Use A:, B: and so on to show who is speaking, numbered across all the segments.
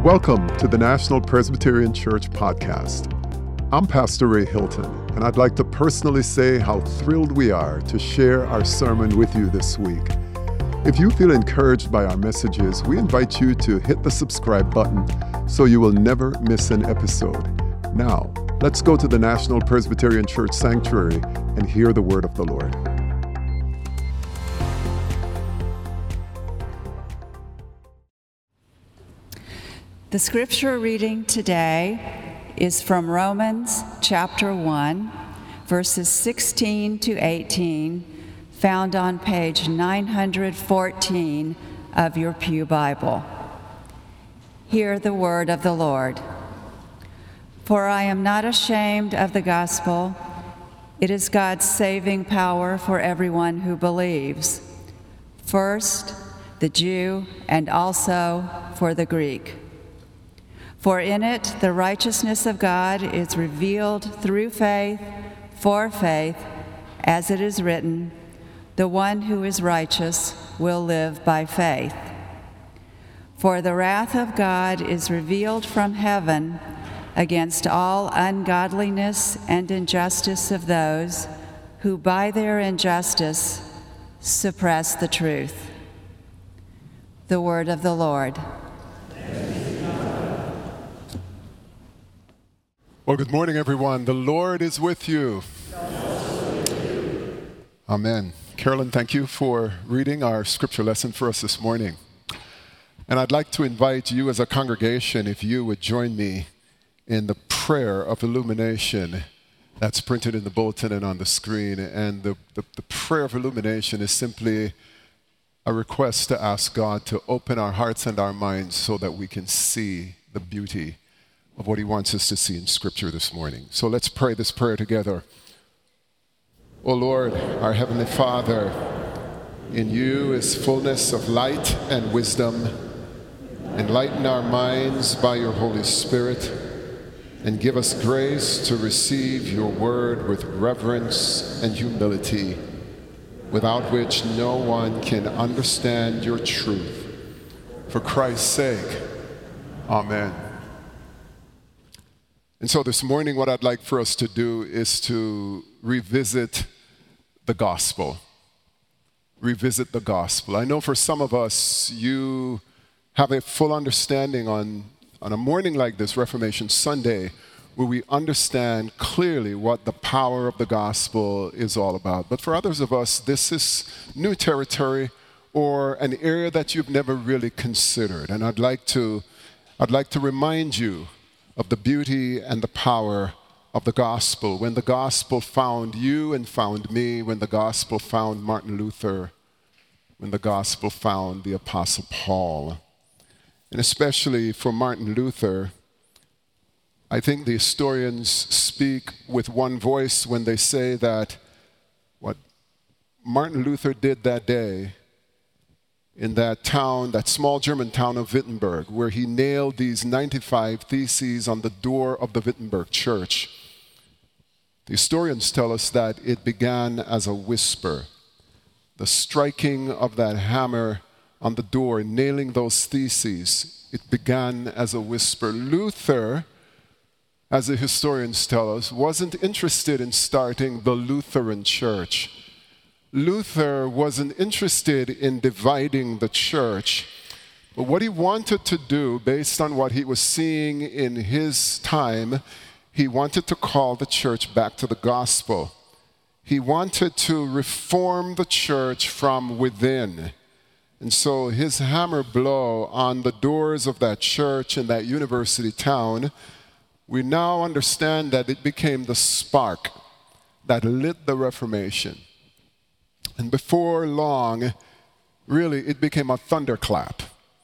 A: Welcome to the National Presbyterian Church podcast. I'm Pastor Ray Hilton, and I'd like to personally say how thrilled we are to share our sermon with you this week. If you feel encouraged by our messages, we invite you to hit the subscribe button so you will never miss an episode. Now, let's go to the National Presbyterian Church Sanctuary and hear the word of the Lord.
B: The scripture reading today is from Romans chapter 1, verses 16 to 18, found on page 914 of your Pew Bible. Hear the word of the Lord. For I am not ashamed of the gospel. It is God's saving power for everyone who believes. First, the Jew, and also for the Greek. For in it the righteousness of God is revealed through faith, for faith, as it is written, the one who is righteous will live by faith. For the wrath of God is revealed from heaven against all ungodliness and injustice of those who by their injustice suppress the truth. The word of the Lord.
A: Well, good morning, everyone. The Lord is with you. Amen. Carolyn, thank you for reading our scripture lesson for us this morning. And I'd like to invite you as a congregation, if you would join me in the prayer of illumination that's printed in the bulletin and on the screen. And the prayer of illumination is simply a request to ask God to open our hearts and our minds so that we can see the beauty of what he wants us to see in Scripture this morning. So let's pray this prayer together. O Lord, our Heavenly Father, in you is fullness of light and wisdom. Enlighten our minds by your Holy Spirit and give us grace to receive your word with reverence and humility, without which no one can understand your truth. For Christ's sake, amen. And so this morning, what I'd like for us to do is to revisit the gospel. Revisit the gospel. I know for some of us, you have a full understanding on a morning like this, Reformation Sunday, where we understand clearly what the power of the gospel is all about. But for others of us, this is new territory or an area that you've never really considered. And I'd like to remind you of the beauty and the power of the gospel. When the gospel found you and found me, when the gospel found Martin Luther, when the gospel found the Apostle Paul. And especially for Martin Luther, I think the historians speak with one voice when they say that what Martin Luther did that day in that town, that small German town of Wittenberg, where he nailed these 95 theses on the door of the Wittenberg church. The historians tell us that it began as a whisper. The striking of that hammer on the door, nailing those theses, it began as a whisper. Luther, as the historians tell us, wasn't interested in starting the Lutheran church. Luther wasn't interested in dividing the church, but what he wanted to do, based on what he was seeing in his time, he wanted to call the church back to the gospel. He wanted to reform the church from within. And so his hammer blow on the doors of that church in that university town, we now understand that it became the spark that lit the Reformation. And before long, really, it became a thunderclap.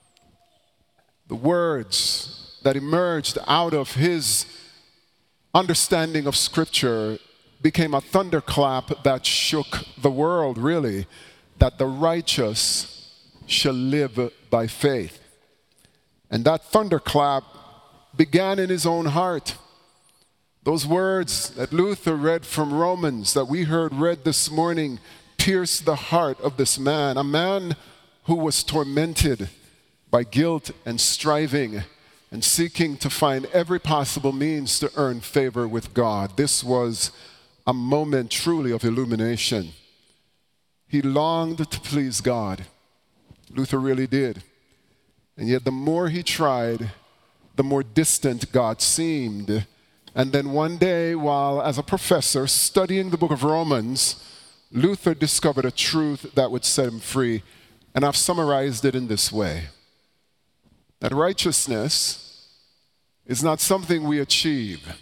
A: The words that emerged out of his understanding of Scripture became a thunderclap that shook the world, really, that the righteous shall live by faith. And that thunderclap began in his own heart. Those words that Luther read from Romans, that we heard read this morning, pierced the heart of this man, a man who was tormented by guilt and striving, and seeking to find every possible means to earn favor with God. This was a moment truly of illumination. He longed to please God. Luther really did. And yet the more he tried, the more distant God seemed. And then one day, while as a professor studying the book of Romans, Luther discovered a truth that would set him free. And I've summarized it in this way: that righteousness is not something we achieve,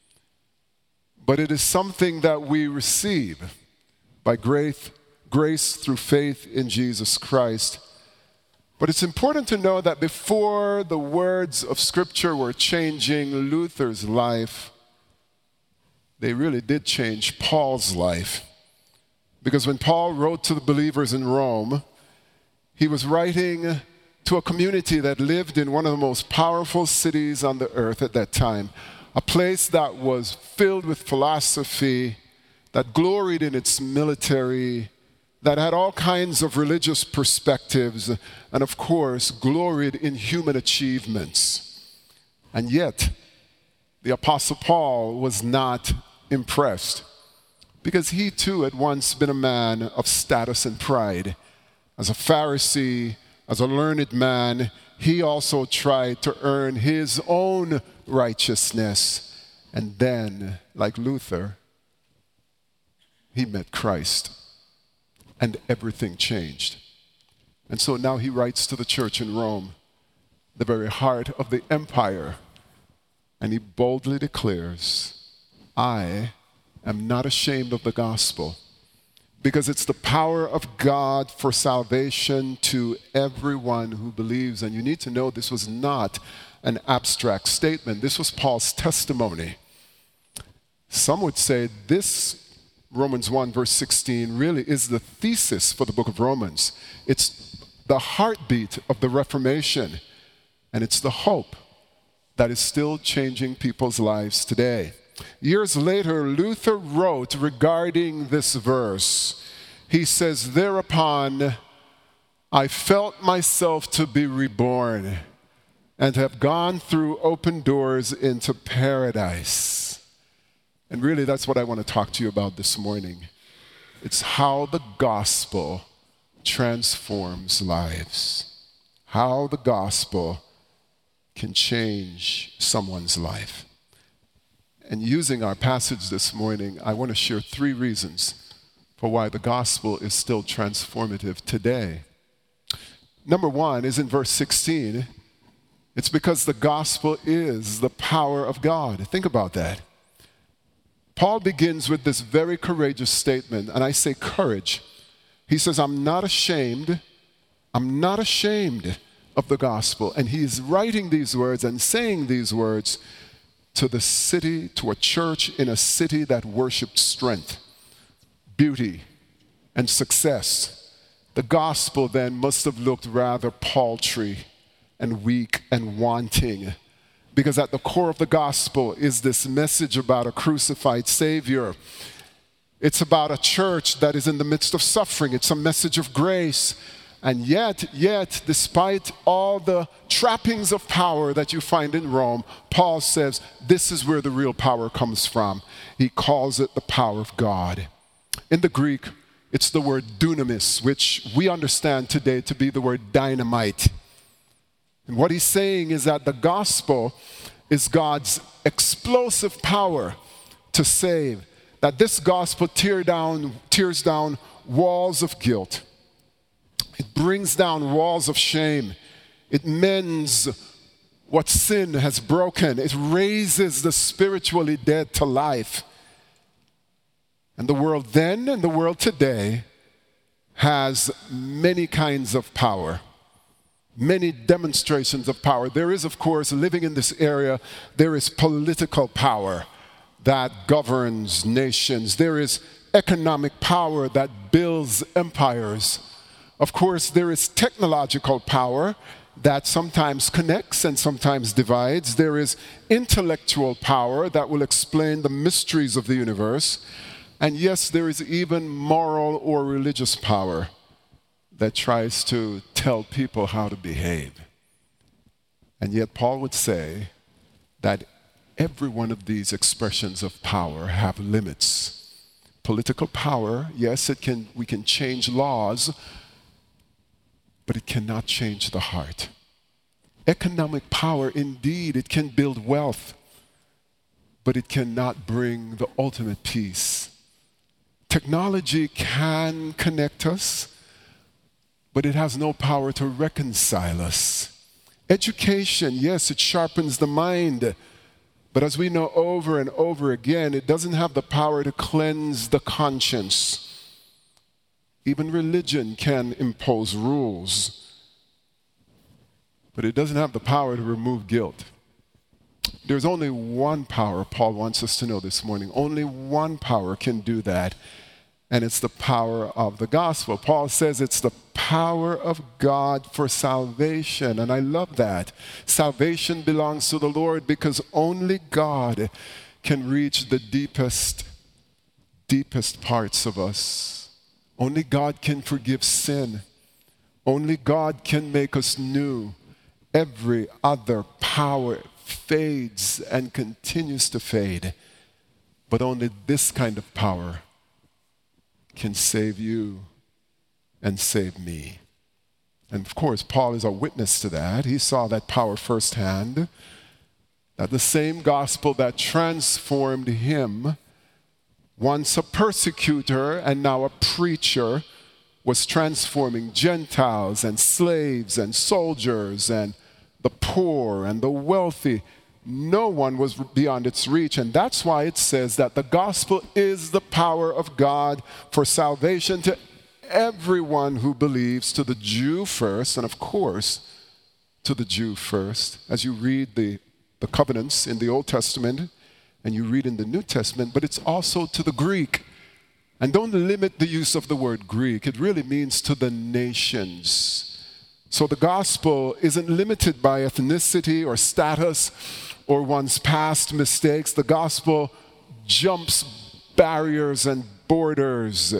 A: but it is something that we receive by grace through faith in Jesus Christ. But it's important to know that before the words of Scripture were changing Luther's life, they really did change Paul's life. Because when Paul wrote to the believers in Rome, he was writing to a community that lived in one of the most powerful cities on the earth at that time, a place that was filled with philosophy, that gloried in its military, that had all kinds of religious perspectives, and of course, gloried in human achievements. And yet, the Apostle Paul was not impressed, because he too had once been a man of status and pride. As a Pharisee, as a learned man, he also tried to earn his own righteousness. And then, like Luther, he met Christ, and everything changed. And so now he writes to the church in Rome, the very heart of the empire, and he boldly declares, I am not ashamed of the gospel, because it's the power of God for salvation to everyone who believes. And you need to know this was not an abstract statement. This was Paul's testimony. Some would say this Romans 1 verse 16 really is the thesis for the book of Romans. It's the heartbeat of the Reformation, and it's the hope that is still changing people's lives today. Years later, Luther wrote regarding this verse. He says, thereupon I felt myself to be reborn and have gone through open doors into paradise. And really, that's what I want to talk to you about this morning. It's how the gospel transforms lives. How the gospel can change someone's life. And using our passage this morning, I want to share 3 reasons for why the gospel is still transformative today. Number 1 is in verse 16. It's because the gospel is the power of God. Think about that. Paul begins with this very courageous statement, and I say courage. He says, I'm not ashamed of the gospel. And he's writing these words and saying these words to the city, to a church in a city that worshiped strength, beauty, and success. The gospel then must have looked rather paltry and weak and wanting, because at the core of the gospel is this message about a crucified Savior. It's about a church that is in the midst of suffering. It's a message of grace. And yet, despite all the trappings of power that you find in Rome, Paul says this is where the real power comes from. He calls it the power of God. In the Greek, it's the word dunamis, which we understand today to be the word dynamite. And what he's saying is that the gospel is God's explosive power to save. That this gospel tears down walls of guilt. It brings down walls of shame. It mends what sin has broken. It raises the spiritually dead to life. And the world then and the world today has many kinds of power, many demonstrations of power. There is, of course, living in this area, there is political power that governs nations. There is economic power that builds empires. Of course, there is technological power that sometimes connects and sometimes divides. There is intellectual power that will explain the mysteries of the universe. And yes, there is even moral or religious power that tries to tell people how to behave. And yet Paul would say that every one of these expressions of power have limits. Political power, yes, we can change laws, but it cannot change the heart. Economic power, indeed, it can build wealth, but it cannot bring the ultimate peace. Technology can connect us, but it has no power to reconcile us. Education, yes, it sharpens the mind, but as we know over and over again, it doesn't have the power to cleanse the conscience. Even religion can impose rules, but it doesn't have the power to remove guilt. There's only one power, Paul wants us to know this morning. Only one power can do that, and it's the power of the gospel. Paul says it's the power of God for salvation, and I love that. Salvation belongs to the Lord because only God can reach the deepest parts of us. Only God can forgive sin. Only God can make us new. Every other power fades and continues to fade, but only this kind of power can save you and save me. And of course, Paul is a witness to that. He saw that power firsthand, that the same gospel that transformed him, once a persecutor and now a preacher, was transforming Gentiles and slaves and soldiers and the poor and the wealthy. No one was beyond its reach, and that's why it says that the gospel is the power of God for salvation to everyone who believes, to the Jew first, and of course, to the Jew first. As you read the covenants in the Old Testament, and you read in the New Testament, but it's also to the Greek. And don't limit the use of the word Greek. It really means to the nations. So the gospel isn't limited by ethnicity or status or one's past mistakes. The gospel jumps barriers and borders.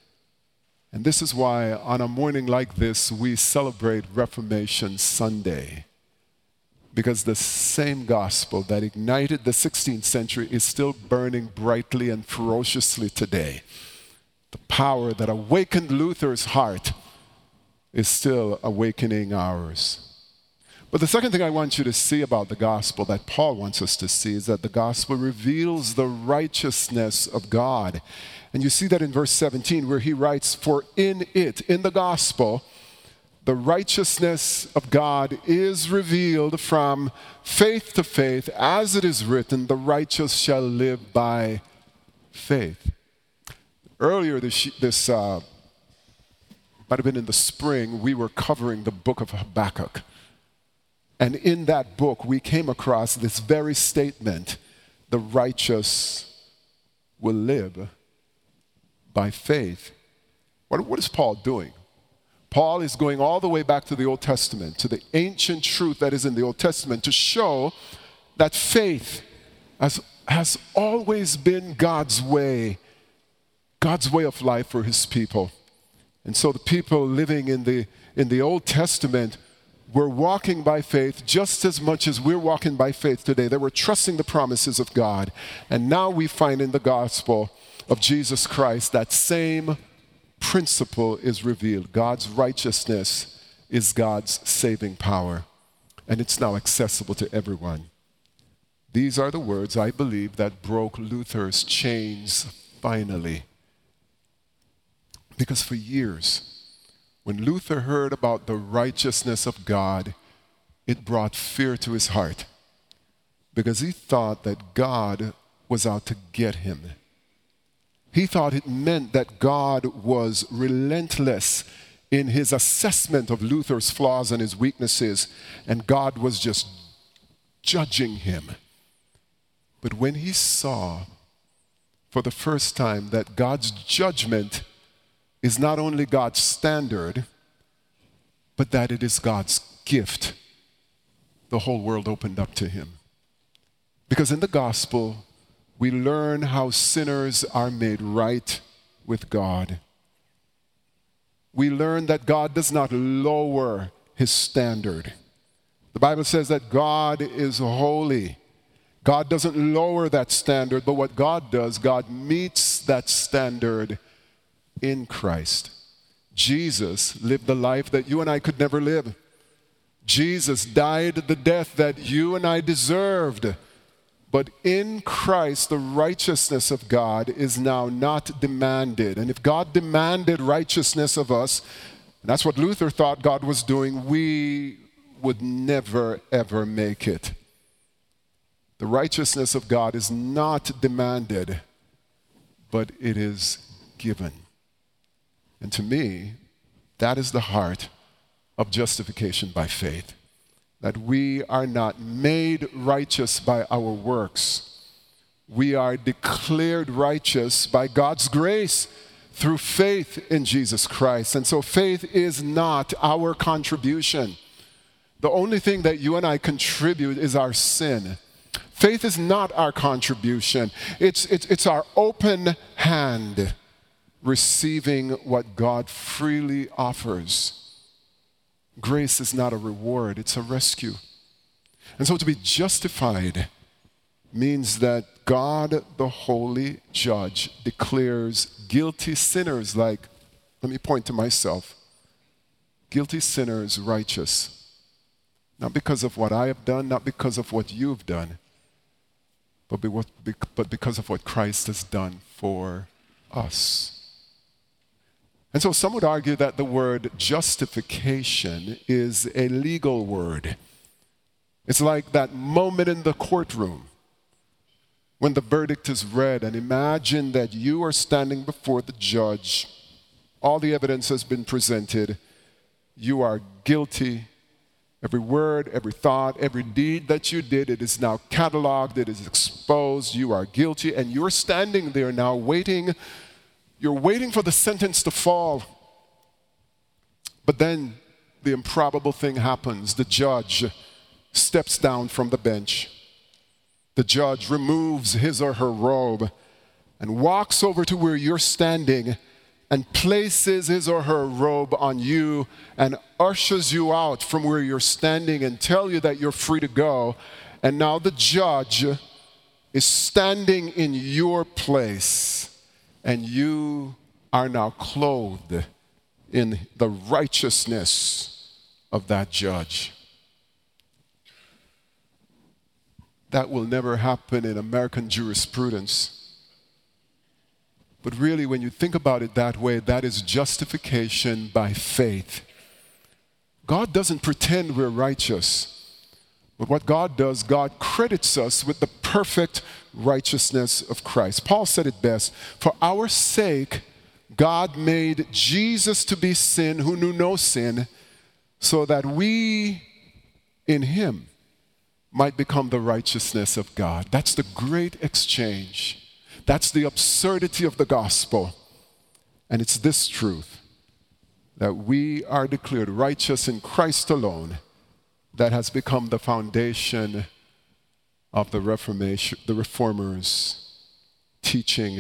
A: And this is why on a morning like this, we celebrate Reformation Sunday. Because the same gospel that ignited the 16th century is still burning brightly and ferociously today. The power that awakened Luther's heart is still awakening ours. But the second thing I want you to see about the gospel that Paul wants us to see is that the gospel reveals the righteousness of God. And you see that in verse 17 where he writes, "For in it," in the gospel, "the righteousness of God is revealed from faith to faith, as it is written, the righteous shall live by faith." Earlier this might have been in the spring, we were covering the book of Habakkuk. And in that book, we came across this very statement, the righteous will live by faith. What is Paul doing? Paul is going all the way back to the Old Testament, to the ancient truth that is in the Old Testament, to show that faith has always been God's way of life for his people. And so the people living in the Old Testament were walking by faith just as much as we're walking by faith today. They were trusting the promises of God. And now we find in the gospel of Jesus Christ that same principle is revealed. God's righteousness is God's saving power. And it's now accessible to everyone. These are the words, I believe, that broke Luther's chains finally. Because for years, when Luther heard about the righteousness of God, it brought fear to his heart because he thought that God was out to get him. He thought it meant that God was relentless in his assessment of Luther's flaws and his weaknesses, and God was just judging him. But when he saw for the first time that God's judgment is not only God's standard, but that it is God's gift, the whole world opened up to him. Because in the gospel, we learn how sinners are made right with God. We learn that God does not lower his standard. The Bible says that God is holy. God doesn't lower that standard, but what God does, God meets that standard in Christ. Jesus lived the life that you and I could never live. Jesus died the death that you and I deserved. But in Christ, the righteousness of God is now not demanded. And if God demanded righteousness of us, and that's what Luther thought God was doing, we would never, ever make it. The righteousness of God is not demanded, but it is given. And to me, that is the heart of justification by faith. That we are not made righteous by our works. We are declared righteous by God's grace through faith in Jesus Christ. And so faith is not our contribution. The only thing that you and I contribute is our sin. Faith is not our contribution. It's our open hand receiving what God freely offers. Grace is not a reward, it's a rescue. And so to be justified means that God, the holy judge, declares guilty sinners like, let me point to myself, guilty sinners righteous. Not because of what I have done, not because of what you've done, but because of what Christ has done for us. And so some would argue that the word justification is a legal word. It's like that moment in the courtroom when the verdict is read, and imagine that you are standing before the judge. All the evidence has been presented. You are guilty. Every word, every thought, every deed that you did, it is now cataloged, it is exposed. You are guilty, and you're standing there now waiting. You're waiting for the sentence to fall. But then the improbable thing happens. The judge steps down from the bench. The judge removes his or her robe and walks over to where you're standing and places his or her robe on you and ushers you out from where you're standing and tell you that you're free to go. And now the judge is standing in your place. And you are now clothed in the righteousness of that judge. That will never happen in American jurisprudence. But really, when you think about it that way, that is justification by faith. God doesn't pretend we're righteous. But what God does, God credits us with the perfect righteousness of Christ. Paul said it best, for our sake, God made Jesus to be sin who knew no sin, so that we in him might become the righteousness of God. That's the great exchange. That's the absurdity of the gospel. And it's this truth, that we are declared righteous in Christ alone, that has become the foundation of the Reformation, the Reformers' teaching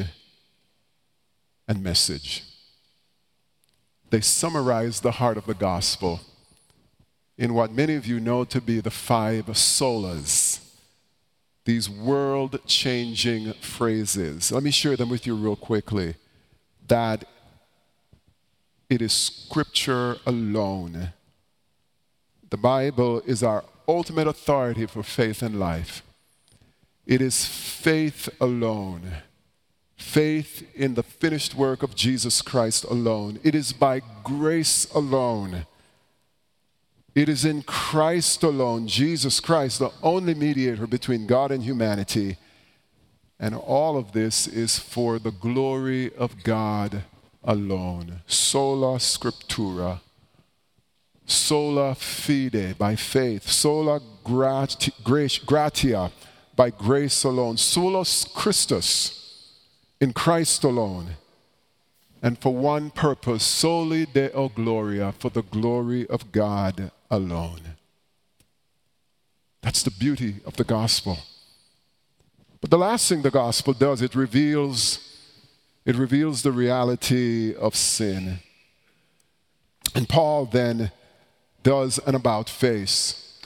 A: and message. They summarize the heart of the gospel in what many of you know to be the 5 solas, these world-changing phrases. Let me share them with you real quickly. That it is Scripture alone. The Bible is our ultimate authority for faith and life. It is faith alone. Faith in the finished work of Jesus Christ alone. It is by grace alone. It is in Christ alone, Jesus Christ, the only mediator between God and humanity. And all of this is for the glory of God alone. Sola Scriptura. Sola fide, by faith. Sola gratia, by grace alone. Solus Christus, in Christ alone. And for one purpose, soli Deo gloria, for the glory of God alone. That's the beauty of the gospel. But the last thing the gospel does, it reveals the reality of sin. And Paul then does an about face.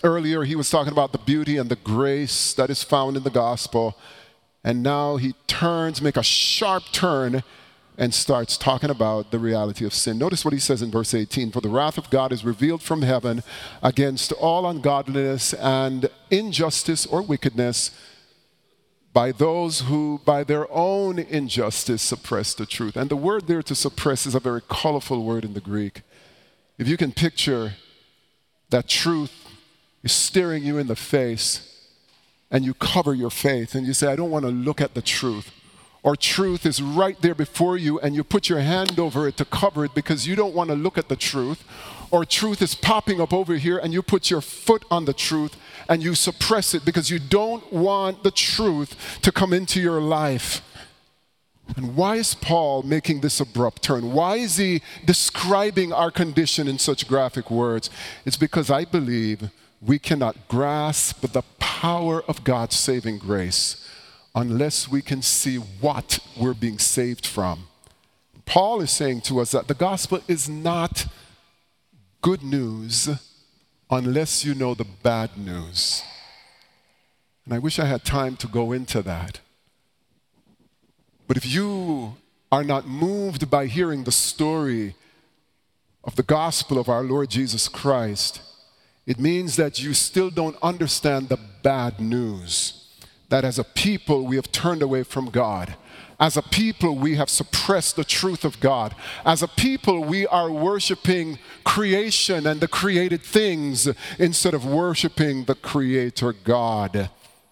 A: Earlier, he was talking about the beauty and the grace that is found in the gospel. And now he makes a sharp turn and starts talking about the reality of sin. Notice what he says in verse 18. For the wrath of God is revealed from heaven against all ungodliness and injustice or wickedness by those who by their own injustice suppress the truth. And the word there to suppress is a very colorful word in the Greek. If you can picture that truth is staring you in the face and you cover your faith and you say, I don't want to look at the truth. Or truth is right there before you and you put your hand over it to cover it because you don't want to look at the truth. Or truth is popping up over here and you put your foot on the truth and you suppress it because you don't want the truth to come into your life. And why is Paul making this abrupt turn? Why is he describing our condition in such graphic words? It's because I believe we cannot grasp the power of God's saving grace unless we can see what we're being saved from. Paul is saying to us that the gospel is not good news unless you know the bad news. And I wish I had time to go into that. But if you are not moved by hearing the story of the gospel of our Lord Jesus Christ, it means that you still don't understand the bad news. That as a people, we have turned away from God. As a people, we have suppressed the truth of God. As a people, we are worshiping creation and the created things instead of worshiping the Creator God.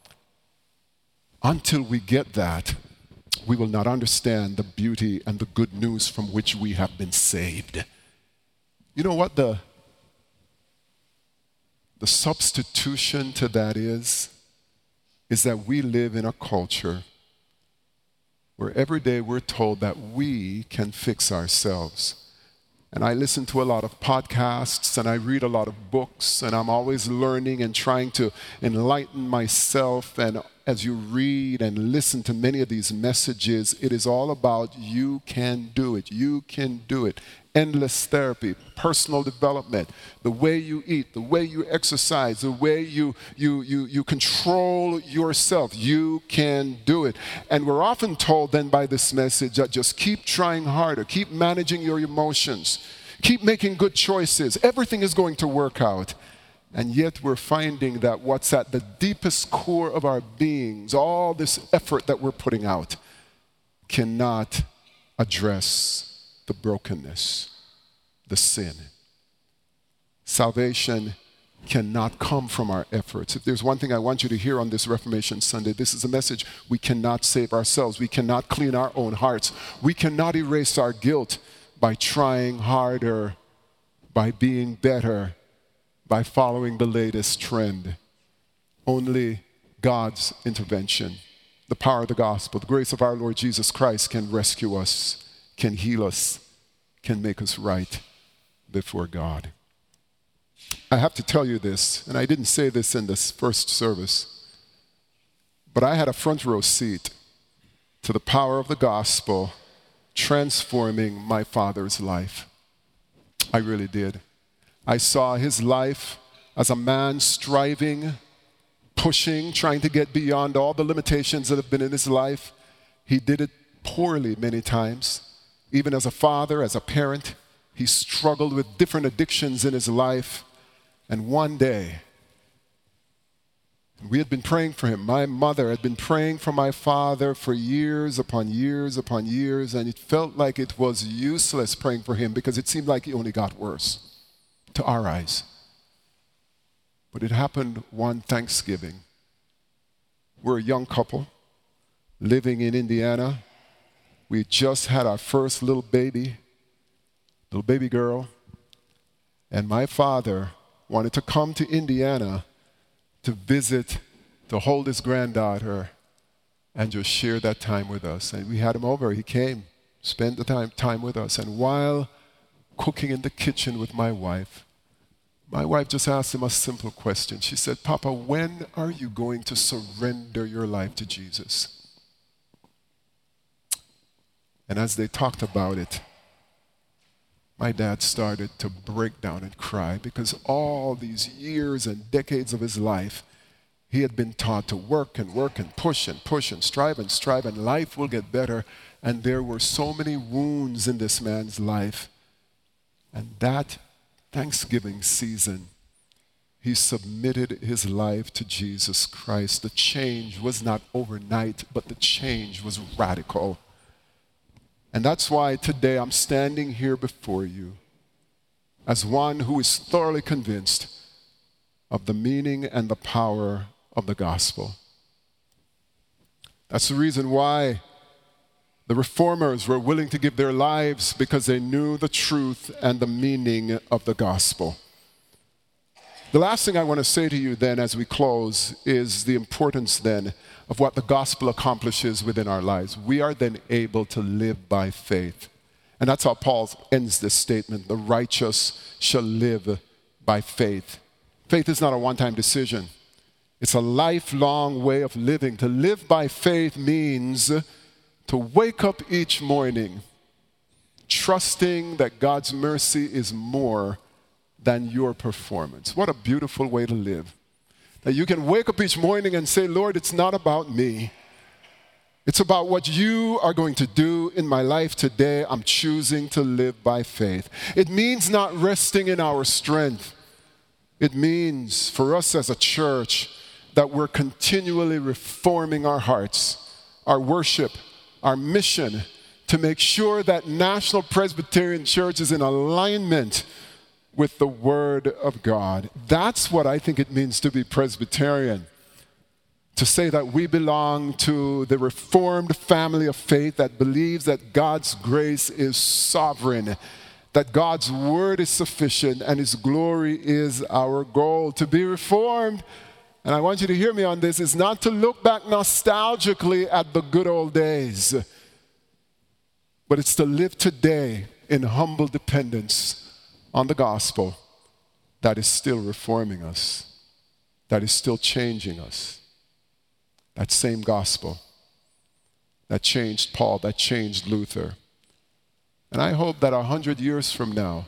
A: Until we get that, we will not understand the beauty and the good news from which we have been saved. You know what the substitution to that is that we live in a culture where every day we're told that we can fix ourselves. And I listen to a lot of podcasts and I read a lot of books and I'm always learning and trying to enlighten myself. And as you read and listen to many of these messages, it is all about you can do it. You can do it. Endless therapy, personal development, the way you eat, the way you exercise, the way you control yourself. You can do it. And we're often told then by this message that just keep trying harder, keep managing your emotions, keep making good choices. Everything is going to work out. And yet we're finding that what's at the deepest core of our beings, all this effort that we're putting out, cannot address the brokenness, the sin. Salvation cannot come from our efforts. If there's one thing I want you to hear on this Reformation Sunday, this is a message. We cannot save ourselves. We cannot clean our own hearts. We cannot erase our guilt by trying harder, by being better, by following the latest trend. Only God's intervention, the power of the gospel, the grace of our Lord Jesus Christ can rescue us, can heal us, can make us right before God. I have to tell you this, and I didn't say this in this first service, but I had a front row seat to the power of the gospel transforming my father's life. I really did. I saw his life as a man striving, pushing, trying to get beyond all the limitations that have been in his life. He did it poorly many times. Even as a father, as a parent, he struggled with different addictions in his life. And one day, we had been praying for him. My mother had been praying for my father for years upon years upon years, and it felt like it was useless praying for him because it seemed like he only got worse to our eyes. But it happened one Thanksgiving. We're a young couple living in Indiana. We just had our first little baby girl, and my father wanted to come to Indiana to visit, to hold his granddaughter, and just share that time with us. And we had him over. He came, spent the time with us. And while cooking in the kitchen with my wife just asked him a simple question. She said, "Papa, when are you going to surrender your life to Jesus?" And as they talked about it, my dad started to break down and cry because all these years and decades of his life, he had been taught to work and push and strive, and life will get better. And there were so many wounds in this man's life. And that Thanksgiving season, he submitted his life to Jesus Christ. The change was not overnight, but the change was radical. And that's why today I'm standing here before you as one who is thoroughly convinced of the meaning and the power of the gospel. That's the reason why the reformers were willing to give their lives, because they knew the truth and the meaning of the gospel. The last thing I want to say to you then as we close is the importance then of what the gospel accomplishes within our lives. We are then able to live by faith. And that's how Paul ends this statement: the righteous shall live by faith. Faith is not a one-time decision. It's a lifelong way of living. To live by faith means to wake up each morning trusting that God's mercy is more than your performance. What a beautiful way to live. That you can wake up each morning and say, Lord, it's not about me. It's about what you are going to do in my life today. I'm choosing to live by faith. It means not resting in our strength. It means for us as a church that we're continually reforming our hearts, our worship, our mission, to make sure that National Presbyterian Church is in alignment with the Word of God. That's what I think it means to be Presbyterian. To say that we belong to the Reformed family of faith that believes that God's grace is sovereign, that God's Word is sufficient, and His glory is our goal. To be Reformed, and I want you to hear me on this, is not to look back nostalgically at the good old days, but it's to live today in humble dependence on the gospel that is still reforming us, that is still changing us. That same gospel that changed Paul, that changed Luther. And I hope that 100 years from now,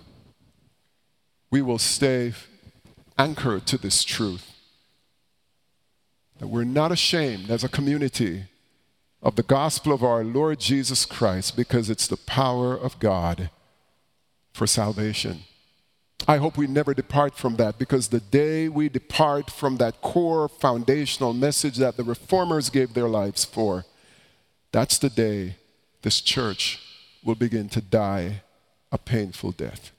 A: we will stay anchored to this truth. That we're not ashamed as a community of the gospel of our Lord Jesus Christ, because it's the power of God for salvation. I hope we never depart from that, because the day we depart from that core foundational message that the reformers gave their lives for, that's the day this church will begin to die a painful death.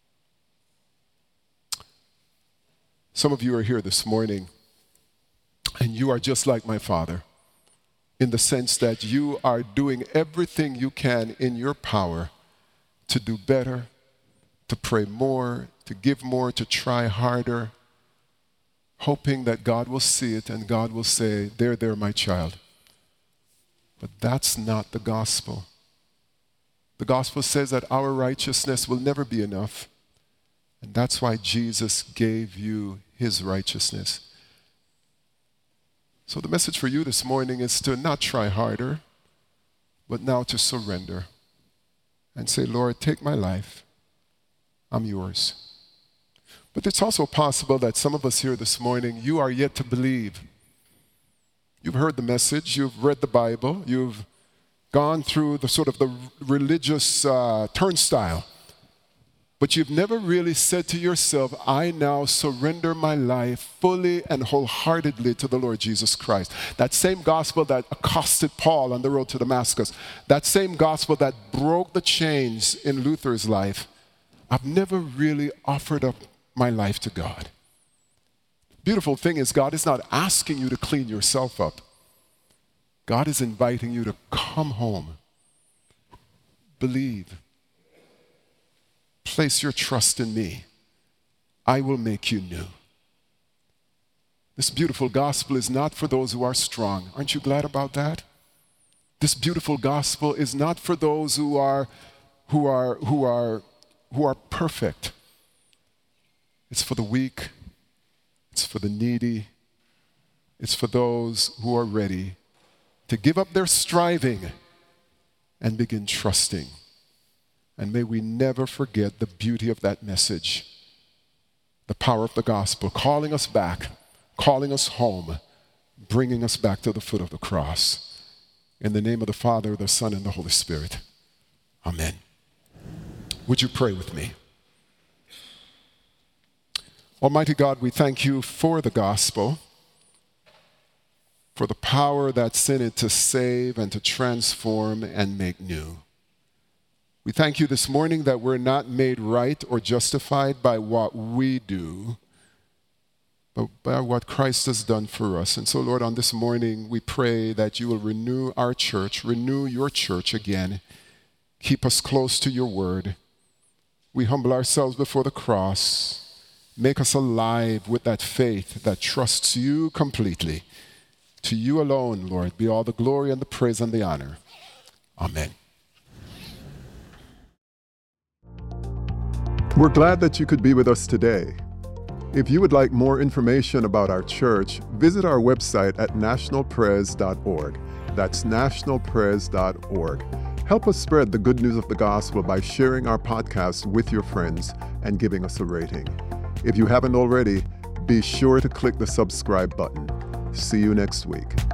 A: Some of you are here this morning, and you are just like my father, in the sense that you are doing everything you can in your power to do better, to pray more, to give more, to try harder, hoping that God will see it and God will say, there, my child. But that's not the gospel. The gospel says that our righteousness will never be enough. And that's why Jesus gave you His righteousness. So the message for you this morning is to not try harder, but now to surrender and say, Lord, take my life. I'm yours. But it's also possible that some of us here this morning, you are yet to believe. You've heard the message, you've read the Bible, you've gone through the sort of the religious turnstile, but you've never really said to yourself, I now surrender my life fully and wholeheartedly to the Lord Jesus Christ. That same gospel that accosted Paul on the road to Damascus, that same gospel that broke the chains in Luther's life, I've never really offered up my life to God. Beautiful thing is, God is not asking you to clean yourself up. God is inviting you to come home. Believe. Place your trust in me. I will make you new. This beautiful gospel is not for those who are strong. Aren't you glad about that? This beautiful gospel is not for those who are perfect. It's for the weak. It's for the needy. It's for those who are ready to give up their striving and begin trusting. And may we never forget the beauty of that message, the power of the gospel, calling us back, calling us home, bringing us back to the foot of the cross. In the name of the Father, the Son, and the Holy Spirit. Amen. Would you pray with me? Almighty God, we thank you for the gospel, for the power that's in it to save and to transform and make new. We thank you this morning that we're not made right or justified by what we do, but by what Christ has done for us. And so, Lord, on this morning, we pray that you will renew our church, renew your church again. Keep us close to your word. We humble ourselves before the cross. Make us alive with that faith that trusts you completely. To you alone, Lord, be all the glory and the praise and the honor. Amen.
C: We're glad that you could be with us today. If you would like more information about our church, visit our website at nationalpres.org. That's nationalpres.org. Help us spread the good news of the gospel by sharing our podcast with your friends and giving us a rating. If you haven't already, be sure to click the subscribe button. See you next week.